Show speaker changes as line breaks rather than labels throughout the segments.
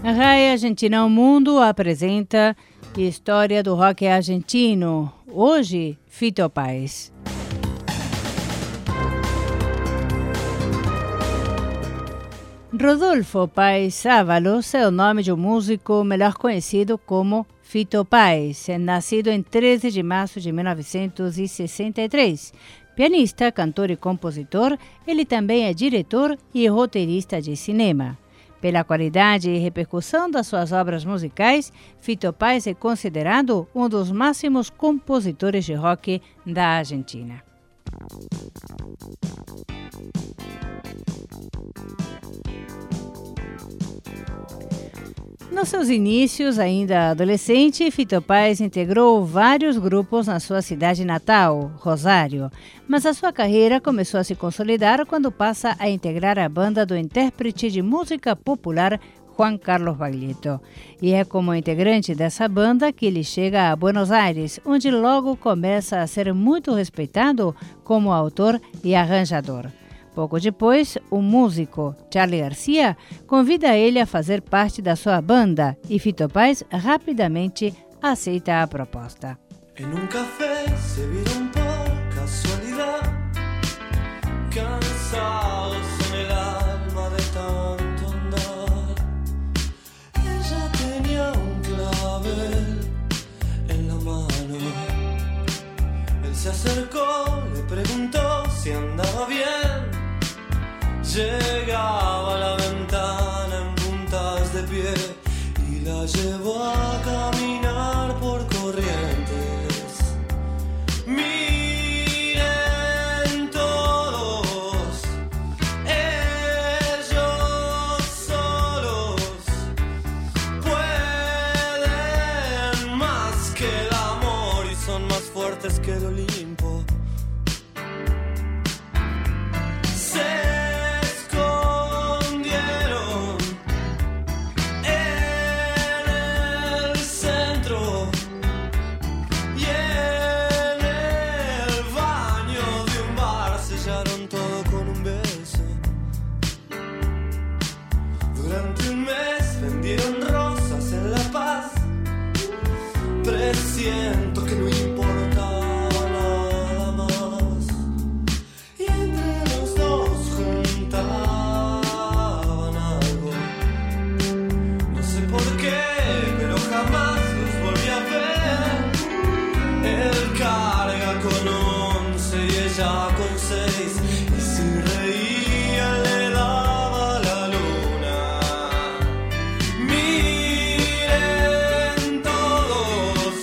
Rai Argentina ao Mundo apresenta História do Rock Argentino. Hoje, Fito Páez. Rodolfo Páez Ávalos é o nome de um músico melhor conhecido como Fito Páez, nascido em 13 de março de 1963. Pianista, cantor e compositor, ele também é diretor e roteirista de cinema. Pela qualidade e repercussão das suas obras musicais, Fito Páez é considerado um dos máximos compositores de rock da Argentina. Nos seus inícios, ainda adolescente, Fito Páez integrou vários grupos na sua cidade natal, Rosário, mas a sua carreira começou a se consolidar quando passa a integrar a banda do intérprete de música popular Juan Carlos Baglietto. E é como integrante dessa banda que ele chega a Buenos Aires, onde logo começa a ser muito respeitado como autor e arranjador. Pouco depois, o músico Charly García convida ele a fazer parte da sua banda e Fito Páez rapidamente aceita a proposta.
En un café se vieron por casualidad, cansados en el alma de tanto andar. Ella tenía un clavel en la mano. Él se acercó, le preguntó si andaba bien. Llegaba a la ventana en puntas de pie y la llevó a caminar por Corrientes. Miren todos, ellos solos pueden más que el amor y son más fuertes que el Olimpo. Siento que no importa nada más. Y entre los dos juntaban algo. No sé por qué, pero jamás los volví a ver. Él carga con 11 y ella con 6. Y si reía le daba la luna. Miren todos,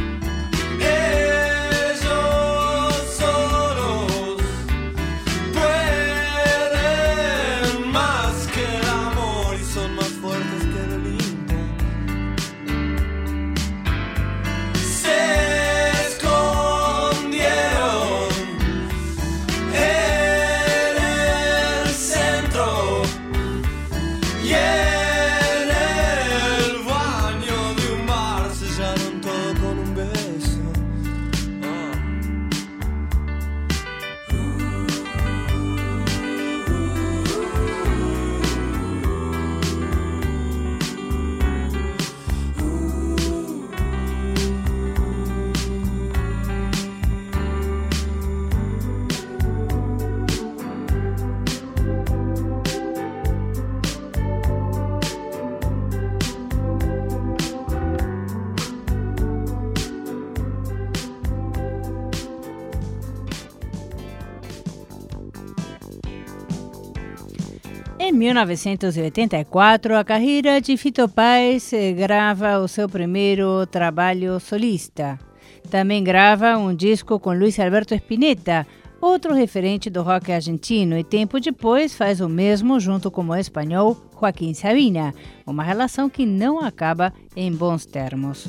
Em 1984, a carreira de Fito Páez grava o seu primeiro trabalho solista. Também grava um disco com Luis Alberto Spinetta, outro referente do rock argentino, e tempo depois faz o mesmo junto com o espanhol Joaquim Sabina, uma relação que não acaba em bons termos.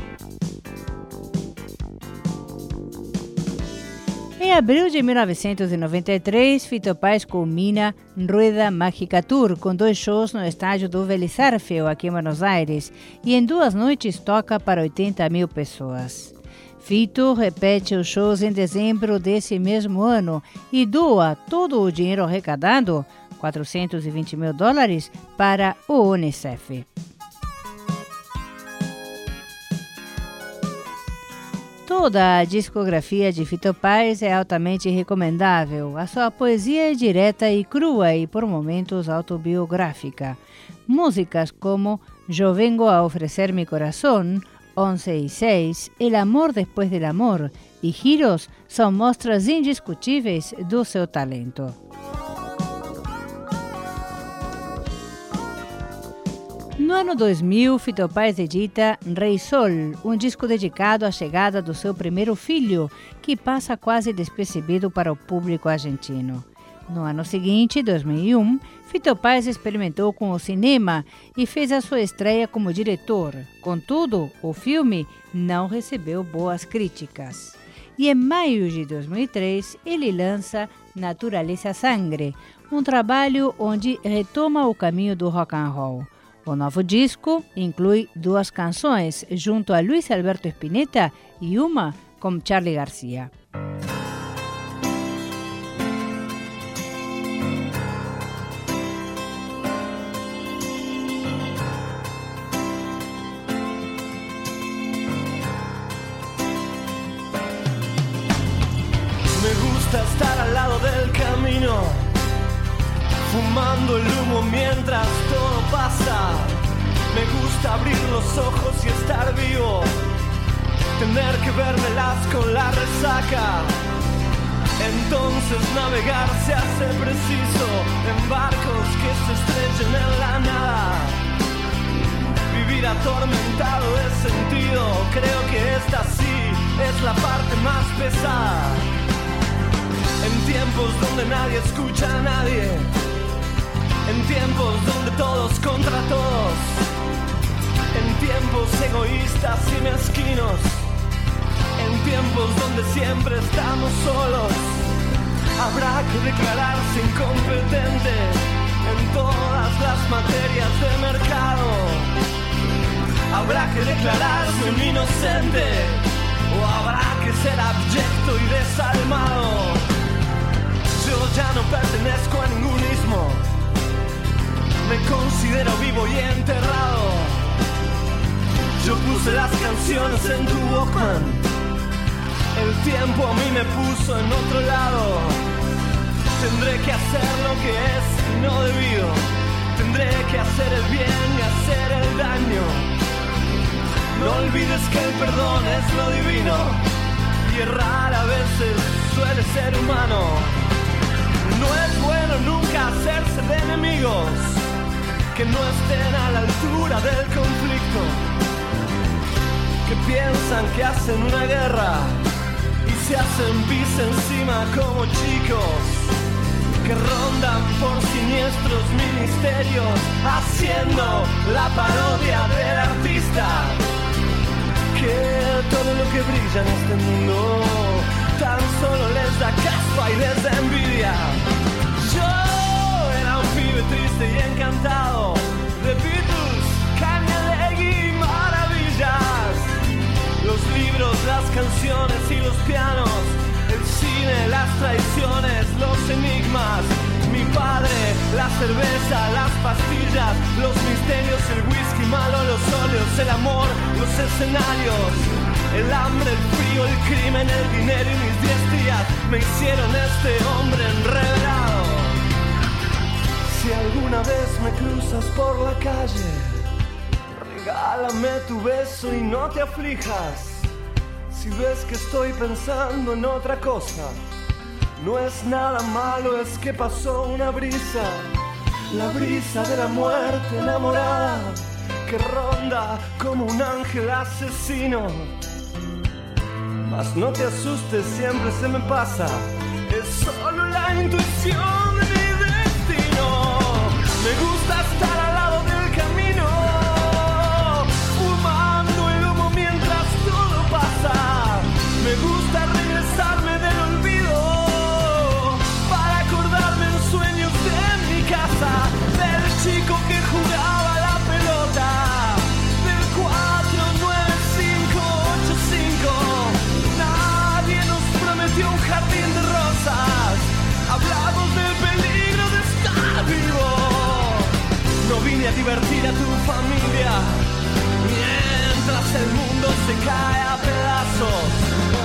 Em abril de 1993, Fito Páez culmina Rueda Mágica Tour, com 2 shows no estádio do Vélez Sarsfield, aqui em Buenos Aires, e em 2 noites toca para 80 mil pessoas. Fito repete os shows em dezembro desse mesmo ano e doa todo o dinheiro arrecadado, $420 mil, para o Unicef. Toda a discografia de Fito Paz é altamente recomendável. A sua poesia é direta e crua e, por momentos, autobiográfica. Músicas como Yo vengo a ofrecer mi corazón, 11 y 6, El amor después del amor e Giros são mostras indiscutíveis do seu talento. No ano 2000, Fito Paz edita Rei Sol, um disco dedicado à chegada do seu primeiro filho, que passa quase despercebido para o público argentino. No ano seguinte, 2001, Fito Paz experimentou com o cinema e fez a sua estreia como diretor. Contudo, o filme não recebeu boas críticas. E em maio de 2003, ele lança Naturaleza Sangre, um trabalho onde retoma o caminho do rock and roll. O novo disco inclui 2 canções junto a Luis Alberto Spinetta e uma com Charly García.
Me gusta estar al lado del camino, fumando el humo mientras todo pasa. Me gusta abrir los ojos y estar vivo, tener que vérmelas con la resaca. Entonces navegar se hace preciso en barcos que se estrellen en la nada. Vivir atormentado de sentido, creo que esta sí es la parte más pesada. En tiempos donde nadie escucha a nadie, en tiempos donde todos contra todos, en tiempos egoístas y mezquinos, en tiempos donde siempre estamos solos, habrá que declararse incompetente en todas las materias de mercado. Habrá que declararse un inocente o habrá que ser abyecto y desalmado. Yo ya no pertenezco a ningún ismo, me considero vivo y enterrado. Yo puse las canciones en tu Walkman, el tiempo a mí me puso en otro lado. Tendré que hacer lo que es no debido, tendré que hacer el bien y hacer el daño. No olvides que el perdón es lo divino y errar a veces suele ser humano. No es bueno nunca hacerse de enemigos que no estén a la altura del conflicto, que piensan que hacen una guerra y se hacen pis encima como chicos, que rondan por siniestros ministerios haciendo la parodia del artista, que todo lo que brilla en este mundo tan solo les da caspa y les da envidia. Yo era un pibe triste y encantado de Beatles, Cañalegui y maravillas. Los libros, las canciones y los pianos, el cine, las traiciones, los enigmas. Mi padre, la cerveza, las pastillas, los misterios, el whisky malo, los óleos, el amor, los escenarios, el hambre, el frío, el crimen, el dinero y mis 10 días me hicieron este hombre enredado. Si alguna vez me cruzas por la calle, regálame tu beso y no te aflijas. Si ves que estoy pensando en otra cosa, no es nada malo, es que pasó una brisa, la brisa de la muerte enamorada, que ronda como un ángel asesino. Mas no te asustes, siempre se me pasa, es solo la intuición de mi destino. Me gusta estar al lado del camino, fumando el humo mientras todo pasa. Me gusta regresarme del olvido para acordarme en sueños de mi casa, del chico que jugaba la pelota, del 49585. Nadie nos prometió un jardín de rosas, hablamos del peligro de estar vivo. No vine a divertir a tu familia mientras el mundo se cae a pedazos.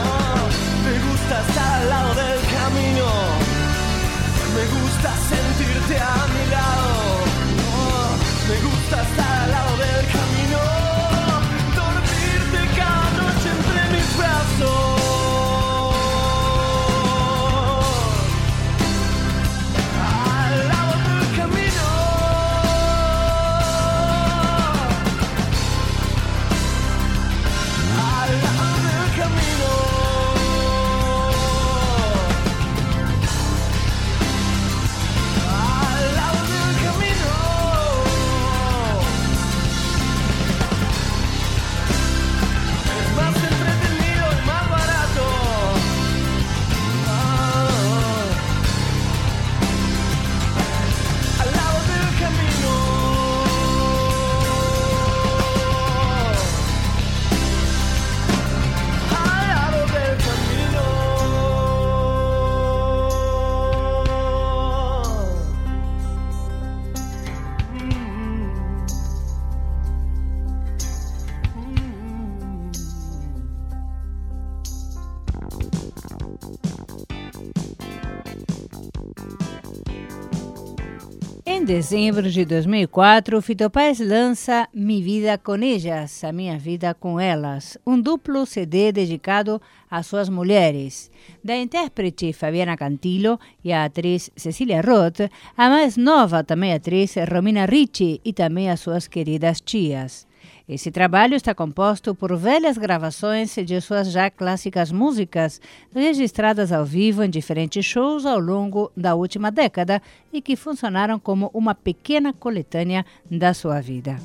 Em dezembro de 2004, Fito Páez lança Mi Vida com Ellas, A Minha Vida com Elas, um duplo CD dedicado às suas mulheres. Da intérprete Fabiana Cantilo e a atriz Cecília Roth, a mais nova também atriz Romina Ricci e também as suas queridas tias. Esse trabalho está composto por velhas gravações de suas já clássicas músicas, registradas ao vivo em diferentes shows ao longo da última década e que funcionaram como uma pequena coletânea da sua vida.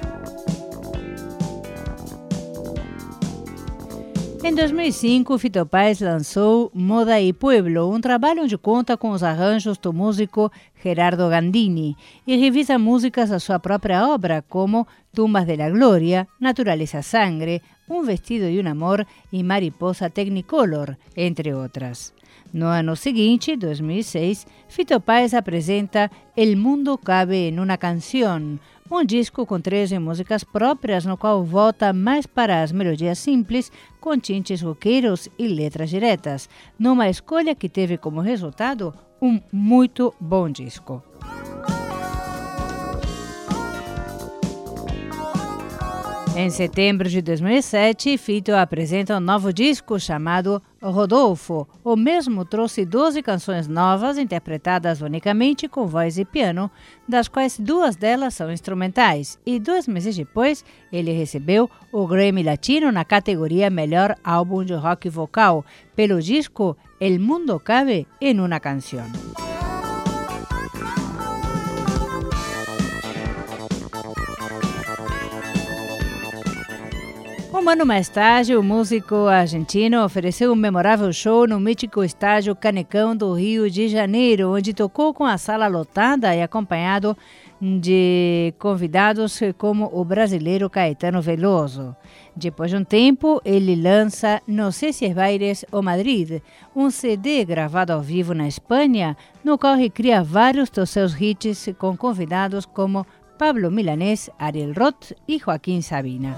Em 2005, Fito Páez lançou Moda y Pueblo, um trabalho onde conta com os arranjos do músico Gerardo Gandini e revisa músicas da sua própria obra, como Tumbas de la Gloria, Naturaleza Sangre, Un Vestido y un Amor e Mariposa Technicolor, entre outras. No ano seguinte, 2006, Fito Páez apresenta El Mundo Cabe en una Canción, um disco com 13 músicas próprias, no qual volta mais para as melodias simples, com tintes roqueiros e letras diretas, numa escolha que teve como resultado um muito bom disco. Em setembro de 2007, Fito apresenta um novo disco chamado Rodolfo. O mesmo trouxe 12 canções novas interpretadas unicamente com voz e piano, das quais 2 delas são instrumentais. E 2 meses depois, ele recebeu o Grammy Latino na categoria Melhor Álbum de Rock Vocal, pelo disco El Mundo Cabe en una Canción. Um ano mais tarde, o músico argentino ofereceu um memorável show no mítico estádio Canecão do Rio de Janeiro, onde tocou com a sala lotada e acompanhado de convidados como o brasileiro Caetano Veloso. Depois de um tempo, ele lança No sé si es Baires ou Madrid, um CD gravado ao vivo na Espanha, no qual recria vários dos seus hits com convidados como Pablo Milanés, Ariel Roth e Joaquim Sabina.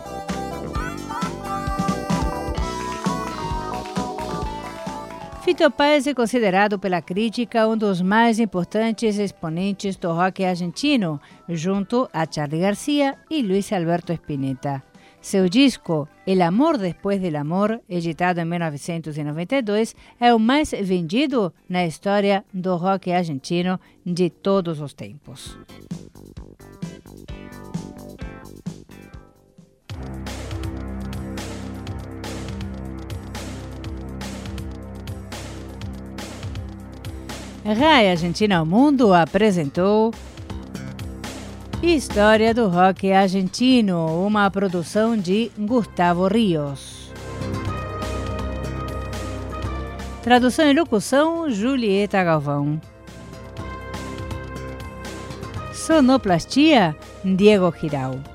Fito Páez é considerado pela crítica um dos mais importantes exponentes do rock argentino, junto a Charly García e Luis Alberto Spinetta. Seu disco, El Amor Después del Amor, editado em 1992, é o mais vendido na história do rock argentino de todos os tempos. Rai Argentina ao Mundo apresentou História do Rock Argentino, uma produção de Gustavo Rios. Tradução e locução, Julieta Galvão. Sonoplastia, Diego Girau.